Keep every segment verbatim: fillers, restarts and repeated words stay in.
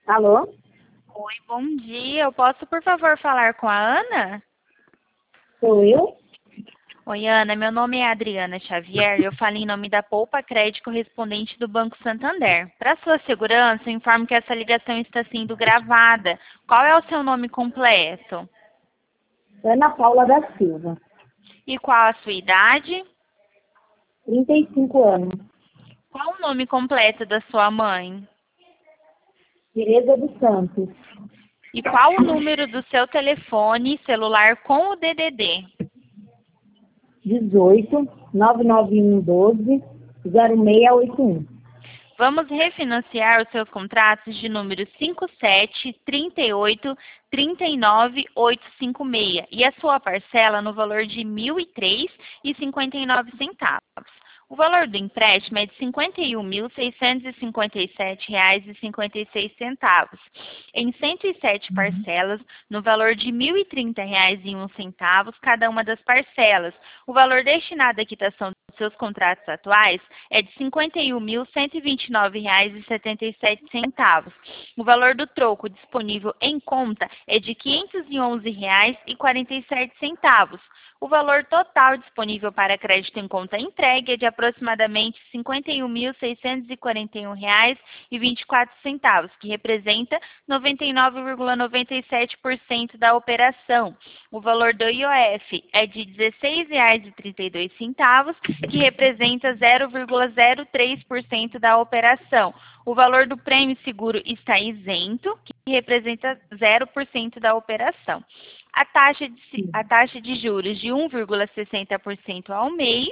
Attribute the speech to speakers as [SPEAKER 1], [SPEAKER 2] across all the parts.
[SPEAKER 1] Alô?
[SPEAKER 2] Oi, bom dia. Eu posso, por favor, falar com a Ana?
[SPEAKER 1] Sou eu?
[SPEAKER 2] Oi, Ana. Meu nome é Adriana Xavier e eu falo em nome da Poupa Crédito correspondente do Banco Santander. Para sua segurança, eu informo que essa ligação está sendo gravada. Qual é o seu nome completo?
[SPEAKER 1] Ana Paula da Silva,
[SPEAKER 2] E qual a sua idade?
[SPEAKER 1] trinta e cinco anos.
[SPEAKER 2] Qual o nome completo da sua mãe?
[SPEAKER 1] Tereza dos Santos,
[SPEAKER 2] E qual o número do seu telefone celular com o D D D?
[SPEAKER 1] dezoito, nove nove um, doze, zero seis oito um.
[SPEAKER 2] Vamos refinanciar os seus contratos de número cinco sete, trinta e oito, trinta e nove, oitocentos e cinquenta e seis e a sua parcela no valor de mil e três reais e cinquenta e nove centavos. O valor do empréstimo é de cinquenta e um mil, seiscentos e cinquenta e sete reais e cinquenta e seis centavos, em cento e sete parcelas, no valor de mil e trinta reais e um centavos cada uma das parcelas. O valor destinado à quitação dos seus contratos atuais é de cinquenta e um mil, cento e vinte e nove reais e setenta e sete centavos. O valor do troco disponível em conta é de quinhentos e onze reais e quarenta e sete centavos. O valor total disponível para crédito em conta entregue é de aproximadamente cinquenta e um mil, seiscentos e quarenta e um reais e vinte e quatro centavos, que representa noventa e nove vírgula noventa e sete por cento da operação. O valor do I O F é de dezesseis reais e trinta e dois centavos, que representa zero vírgula zero três por cento da operação. O valor do prêmio seguro está isento, que representa zero por cento da operação. A taxa de, a taxa de juros de um vírgula sessenta por cento ao mês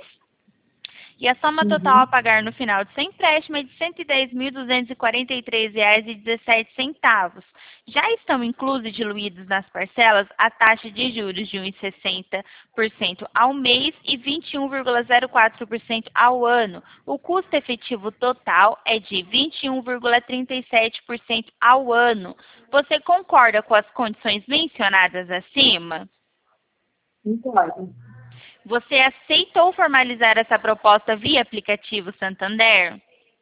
[SPEAKER 2] e a soma total
[SPEAKER 1] Uhum.
[SPEAKER 2] a pagar no final de seu empréstimo é de cento e dez mil, duzentos e quarenta e três reais e dezessete centavos. Já estão inclusos e diluídos nas parcelas a taxa de juros de um vírgula sessenta por cento ao mês e vinte e um vírgula zero quatro por cento ao ano. O custo efetivo total é de vinte e um vírgula trinta e sete por cento ao ano. Você concorda com as condições mencionadas acima?
[SPEAKER 1] Concordo.
[SPEAKER 2] Você aceitou formalizar essa proposta via aplicativo Santander?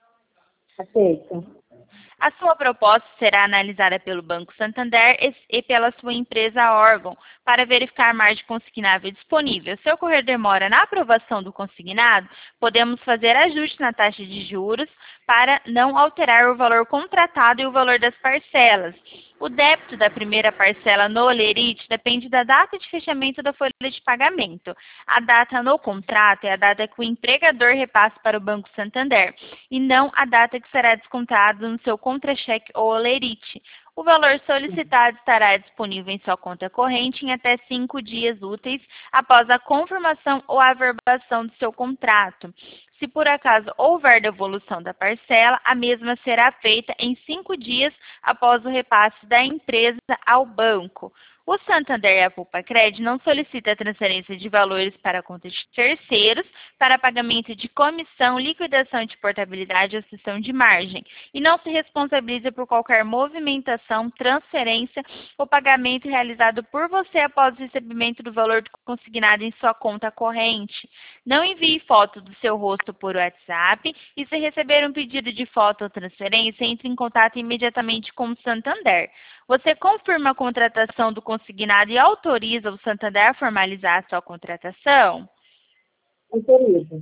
[SPEAKER 1] Aceito.
[SPEAKER 2] A sua proposta será analisada pelo Banco Santander e pela sua empresa órgão para verificar a margem consignável disponível. Se ocorrer demora na aprovação do consignado, podemos fazer ajuste na taxa de juros para não alterar o valor contratado e o valor das parcelas. O débito da primeira parcela no Olerite depende da data de fechamento da folha de pagamento. A data no contrato é a data que o empregador repassa para o Banco Santander e não a data que será descontado no seu contra-cheque ou Olerite. O valor solicitado estará disponível em sua conta corrente em até cinco dias úteis após a confirmação ou averbação do seu contrato. Se por acaso houver devolução da parcela, a mesma será feita em cinco dias após o repasse da empresa ao banco. O Santander e a Poupa Crédito não solicita a transferência de valores para contas de terceiros para pagamento de comissão, liquidação de portabilidade ou cessão de margem e não se responsabiliza por qualquer movimentação, transferência ou pagamento realizado por você após o recebimento do valor consignado em sua conta corrente. Não envie foto do seu rosto por WhatsApp e se receber um pedido de foto ou transferência, entre em contato imediatamente com o Santander. Você confirma a contratação do consignado e autoriza o Santander a formalizar a sua contratação?
[SPEAKER 1] Autorizo.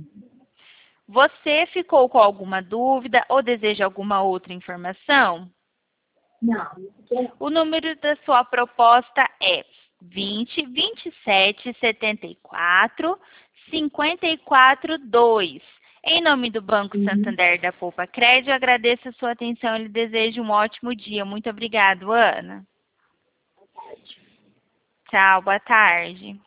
[SPEAKER 2] Você ficou com alguma dúvida ou deseja alguma outra informação?
[SPEAKER 1] Não.
[SPEAKER 2] O número da sua proposta é vinte, vinte e sete, setenta e quatro, cinquenta e quatro, dois. Em nome do Banco
[SPEAKER 1] Uhum.
[SPEAKER 2] Santander da Poupa Crédito, eu agradeço a sua atenção e lhe desejo um ótimo dia. Muito obrigada, Ana. Tchau, boa tarde.